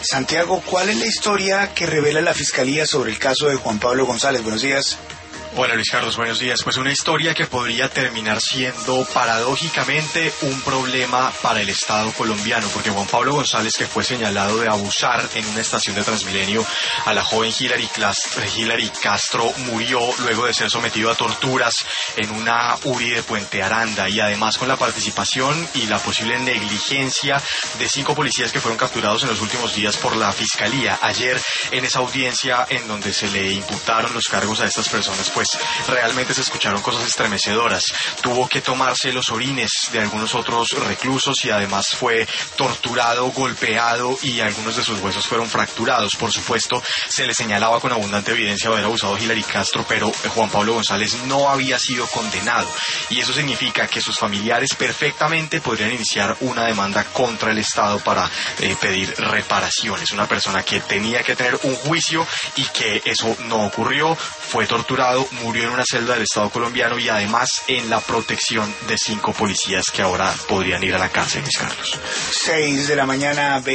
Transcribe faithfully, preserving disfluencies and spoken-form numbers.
Santiago, ¿cuál es la historia que revela la Fiscalía sobre el caso de Juan Pablo González? Buenos días. Hola Luis Carlos, buenos días. Pues una historia que podría terminar siendo paradójicamente un problema para el Estado colombiano, porque Juan Pablo González, que fue señalado de abusar en una estación de Transmilenio a la joven Hilary, Hilary Castro, murió luego de ser sometido a torturas en una U R I de Puente Aranda, y además con la participación y la posible negligencia de cinco policías que fueron capturados en los últimos días por la Fiscalía. Ayer, en esa audiencia en donde se le imputaron los cargos a estas personas, pues pues realmente se escucharon cosas estremecedoras. Tuvo que tomarse los orines de algunos otros reclusos y además fue torturado, golpeado y algunos de sus huesos fueron fracturados. Por supuesto, se le señalaba con abundante evidencia haber abusado de Hilary Castro, pero Juan Pablo González no había sido condenado, y eso significa que sus familiares perfectamente podrían iniciar una demanda contra el Estado para eh, pedir reparaciones. Una persona que tenía que tener un juicio y que eso no ocurrió, fue torturado, murió en una celda del Estado colombiano y además en la protección de cinco policías que ahora podrían ir a la cárcel, Luis Carlos. Seis de la mañana.